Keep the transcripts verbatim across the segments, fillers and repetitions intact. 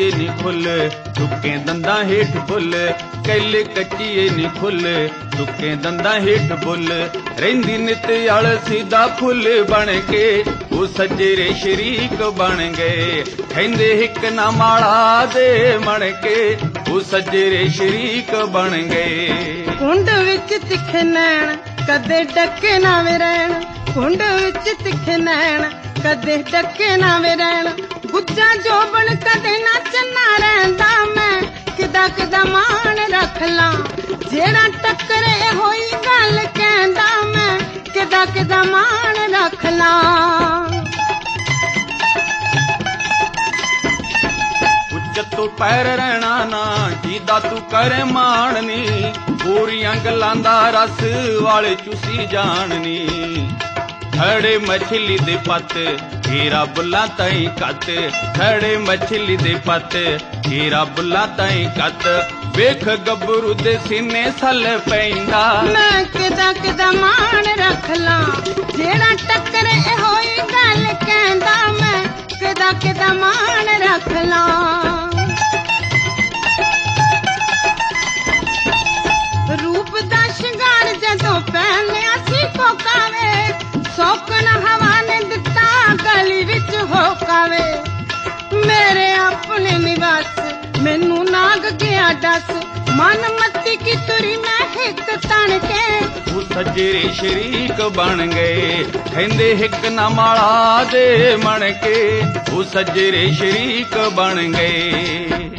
ਕੱਚੀਏ ਨੀ ਖੁੱਲ ਸੁੱਕੇ ਦੰਦਾਂ ਹੇਠ ਬੁੱਲ ਕੈਲੇ ਕੱਚੀਏ ਨੀ ਖੁੱਲ ਸੁੱਕੇ ਦੰਦਾਂ ਹੇਠ ਬੁੱਲ ਰਹਿੰਦੀ ਨਿਤ ਅਲਸੀ ਦਾ ਫੁੱਲ ਬਣ ਕੇ ਉਹ ਸੱਜਰੇ ਸ਼ਰੀਕ ਬਣ ਗਏ ਕਹਿੰਦੇ ਹਿੱਕ ਨਾ ਮਾਲਾ ਦੇ ਮਣ ਕੇ ਉਹ ਸੱਜਰੇ ਸ਼ਰੀਕ ਬਣ ਗਏ। ਕੁੰਡ ਵਿੱਚ ਤਿੱਖੇ ਨੈਣ ਕਦੇ ਡੱਕੇ ਨਾ ਵੇ ਰਹਿਣ ਕੁੰਡ ਵਿੱਚ ਤਿੱਖੇ ਨੈਣ ਕਦੇ ਡੱਕੇ ਨਾ ਵੇ ਰਹਿਣ ਗੁੱਜਾ ਜੋਬਨ ਕਦੇ ਨਾ ਚੰਨਾ ਰਹਿੰਦਾ ਮੈਂ ਕਿਦਾ ਕਿਦਾ ਮਾਣ ਰੱਖ ਲਾਂ ਜਿਹੜਾ ਟੱਕਰੇ ਹੋਈ ਗੱਲ ਕਹਿੰਦਾ ਮੈਂ ਕਿਦਾ ਕਿਦਾ ਮਾਣ ਰੱਖ ਲਾਂ। ਉੱਚਤ ਤੋਂ ਪੈਰ ਰਹਿਣਾ ਨਾ ਜੀਦਾ ਤੂੰ ਕਰੇ ਮਾਣਨੀ ਪੂਰੀਆਂ ਗੱਲਾਂ ਦਾ ਰਸ ਵਾਲੇ ਚੂਸੀ ਜਾਣਨੀ ਖੜੇ ਮਛਲੀ ਦੇ ਪੱਤ ਹੀਰਾ ਬੁੱਲਾ ਤਾਈ ਕੱਤ ਖੜੇ ਮਛਲੀ ਦੇ ਪੱਤ ਹੀਰਾ ਬੁੱਲਾ ਤਾਈ ਕੱਤ ਵੇਖ ਗੱਭਰੂ ਦੇ ਸੀਨੇ ਸੱਲ ਪੈਂਦਾ ਮੈਂ ਕਿਦਾ ਕਿਦਾ ਮਾਣ ਰੱਖ ਲਾਂ ਜਿਹੜਾ ਟੱਕਰੇ ਹੋਈ ਗੱਲ ਕਹਿੰਦਾ ਮੈਂ ਕਿਦਾ ਕਿਦਾ ਮਾਣ ਰੱਖ ਲਾਂ। ਰੂਪ ਦਾ ਸ਼ਿੰਗਾਰ ਜਦੋਂ ਪਹਿਨਿਆ ਸੀ ਕੋਕਾਵੇ ਸੌਕਣ ਹਵਾ ਨੇ ਦਿੱਤਾ ਗਲੀ ਵਿੱਚ ਹੋਕਾਵੇ ਮੇਰੇ ਆਪਣੇ ਨਿਵਾਸ ਮੈਨੂੰ ਨਾਗ ਗਿਆ ਦੱਸ ਮਨ ਮੱਤੀ ਕੀ ਤੁਰੀ ਮੈਂ ਹਿੱਕ ਤਣ ਕੇ ਉਹ ਸੱਜਰੇ ਸ਼ਰੀਕ ਬਣ ਗਏ ਕਹਿੰਦੇ ਹਿੱਕ ਨਾ ਮਾਲਾ ਦੇ ਮਣ ਕੇ ਉਹ ਸੱਜਰੇ ਸ਼ਰੀਕ ਬਣ ਗਏ।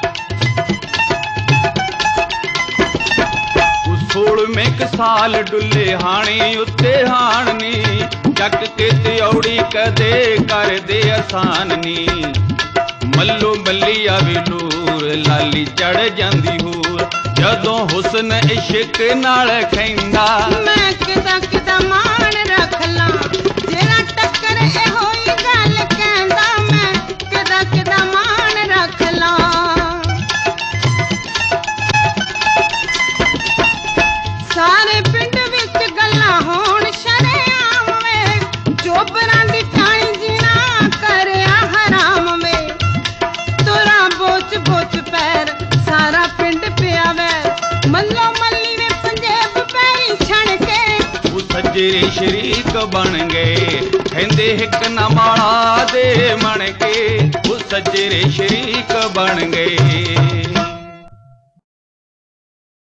ਸੋਲਵੇਂ ਕ ਸਾਲ ਡੁੱਲੇ ਹਾਣੀ ਉੱਤੇ ਹਾਣਨੀ ਚੱਕ ਕੇ ਤਿਉੜੀ ਕਦੇ ਕਰਦੇ ਆਸਾਨ ਨੀ ਮੱਲੋ ਮੱਲੀ ਆਵੇ ਨੂਰ ਲਾਲੀ ਚੜ ਜਾਂਦੀ ਹੂਰ ਜਦੋਂ ਹੁਸਨ ਇਸ਼ਕ ਨਾਲ ਖੈਂਦਾ ਮੈਂ ਕਿਦਾ ਕਿਦਾ ਮਾਣ ਰੱਖ ਲਾਂ ਜਿਹੜਾ ਟੱਕਰੇ ਹੋਈ ਗੱਲ ਕਹਿੰਦਾ ਮੈਂ ਕਿਦਾ ਕਿਦਾ ਮਾਣ ਰੱਖ ਲਾਂ। ਸਾਰੇ ਪਿੰਡ ਵਿੱਚ ਗੱਲਾਂ ਹੋਣ ਸ਼ਰੇਆਮ ਵੇ ਚੋਬਰਾਂ ਦੀ ਟਾਈ ਜੀਣਾ ਕਰਿਆ ਹਰਾਮ ਵੇ ਤੁਰਾਂ ਬੋਚ ਬੋਚ ਪੈਰ ਸਾਰਾ ਪਿੰਡ ਪਿਆ ਵੈ ਮੱਲੋ ਮੱਲੀ ਵੇ ਪੰਜੇਬ ਪੈਰੀ ਛਣ ਕੇ ਉਹ ਸੱਜਰੇ ਸ਼ਰੀਕ ਬਣ ਗਏ ਕਹਿੰਦੇ ਹਿੱਕ ਨਾ ਮਾਲਾ ਦੇ ਮਣ ਕੇ ਉਹ ਸੱਜਰੇ ਸ਼ਰੀਕ ਬਣ ਗਏ।